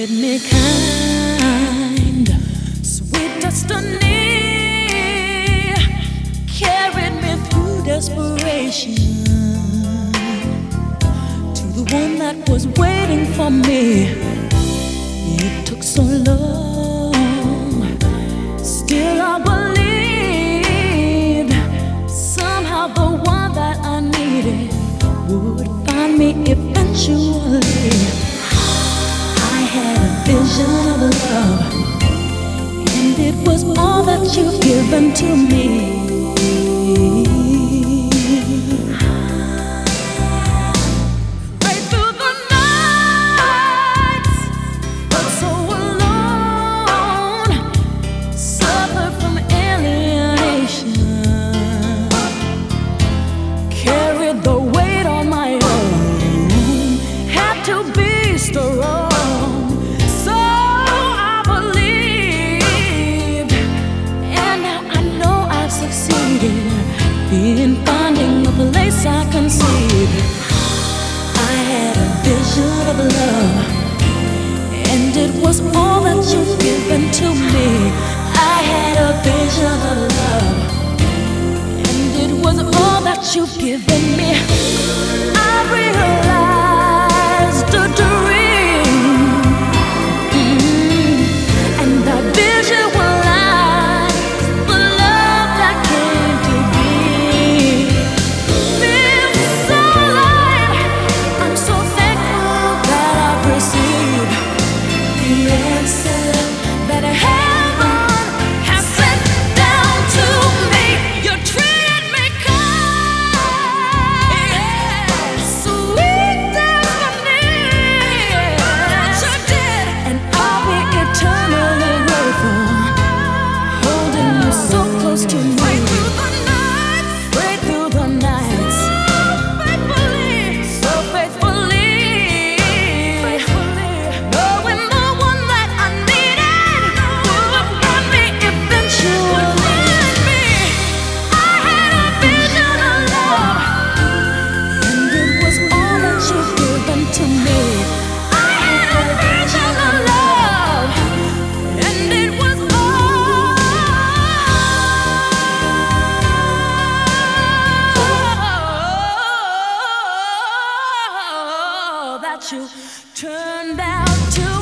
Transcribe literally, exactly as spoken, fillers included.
treated me kind, sweet destiny carried me through desperation to the one that was waiting for me. It took so long, still I believed somehow the one that I needed would find me eventually. I had a vision of love, and it was all that you've given to me. Right through the nights, but so alone, suffered from alienation, carried the weight on my own, had to be strong. In finding a place I conceived, I had a vision of love, and it was all that you've given to me. I had a vision of love, and it was all that you've given me. I realized a dream, mm, and that vision was you turned out to